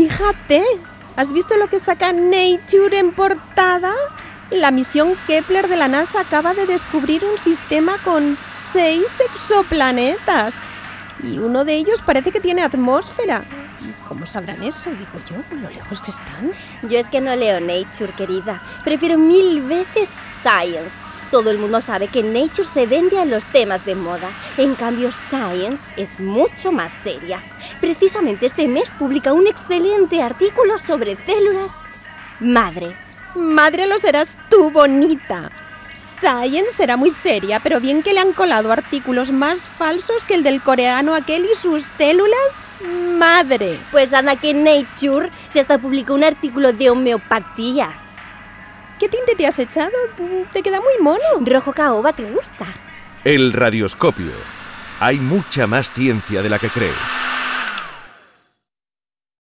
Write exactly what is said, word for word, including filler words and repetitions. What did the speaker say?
Fíjate, ¿has visto lo que saca Nature en portada? La misión Kepler de la NASA acaba de descubrir un sistema con seis exoplanetas. Y uno de ellos parece que tiene atmósfera. ¿Cómo sabrán eso? Digo yo, con lo lejos que están. Yo es que no leo Nature, querida. Prefiero mil veces Science. Todo el mundo sabe que Nature se vende a los temas de moda. En cambio, Science es mucho más seria. Precisamente este mes publica un excelente artículo sobre células madre. Madre lo serás tú, bonita. Science será muy seria, pero bien que le han colado artículos más falsos que el del coreano aquel y sus células madre. Pues anda que Nature se hasta publicó un artículo de homeopatía. ¿Qué tinte te has echado? Te queda muy mono. Rojo caoba, ¿te gusta? El radioscopio. Hay mucha más ciencia de la que crees.